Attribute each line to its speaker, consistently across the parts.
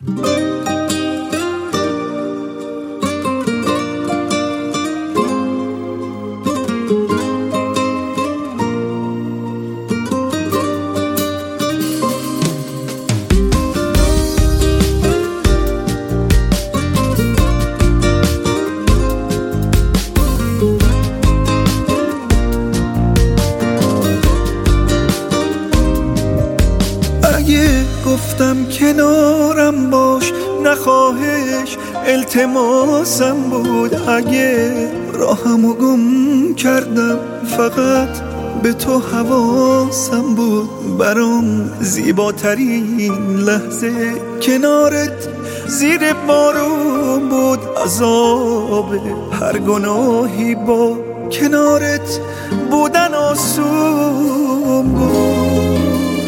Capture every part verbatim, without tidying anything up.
Speaker 1: گفتم کنارم باش، نخواهش التماسم بود. اگه راهمو گم کردم فقط به تو حواسم بود. برام زیباترین لحظه کنارت زیر بارون بود. عذاب هر گناهی با کنارت بودن آسون بود.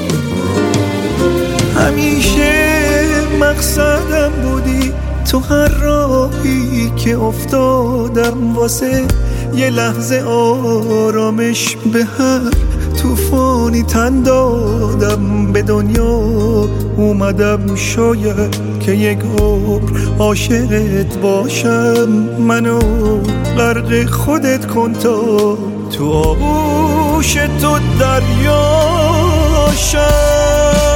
Speaker 1: همیشه مقصدم بودی تو، هر راهی که افتادم واسه یه لحظه آرامش به هر طوفانی تن دادم. به دنیا اومدم شاید که یک عمر عاشقت باشم. منو غرق خودت کن تا تو آغوش تو دریاشم.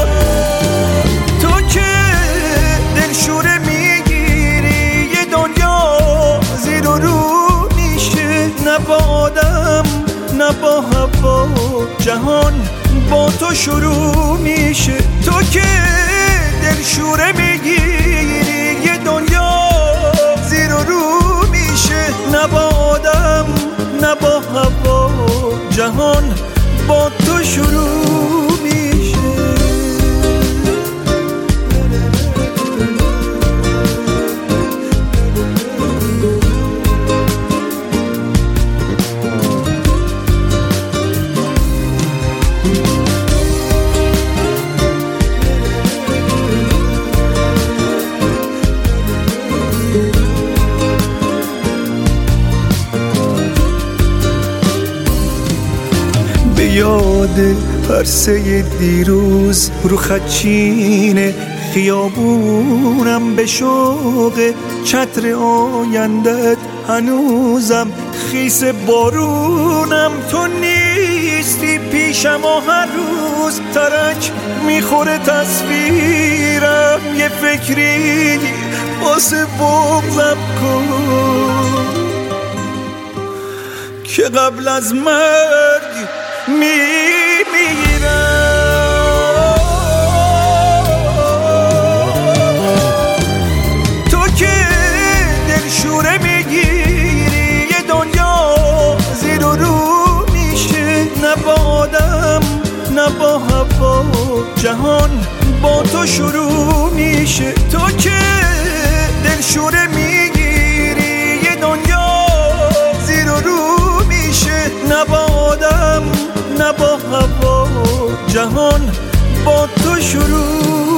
Speaker 1: دلشوره میگیری یه دنیا زیر و رو میشه. نه با آدم نه با هوا، جهان با تو شروع میشه. تو که دلشوره میگیری یه دنیا زیر و رو میشه. نه با آدم نه با هوا، جهان با تو شروع میشه. یاد پرسه دیروز رو خدچین خیابونم، به شوق چتر آیندت هنوزم خیس بارونم. تو نیستی پیشم و هر روز ترک میخوره تصویرم. یه فکری واسه بغضم کن که قبل از مرگ میمیرم. تو که دلشوره میگیری یه دنیا زیر و رو میشه. نه با آدم نه با هوا، جهان با تو شروع میشه. تو که دلشوره میگیری یه دنیا زیر و رو میشه. نه با آدم نه با هوا، جهان با تو شروع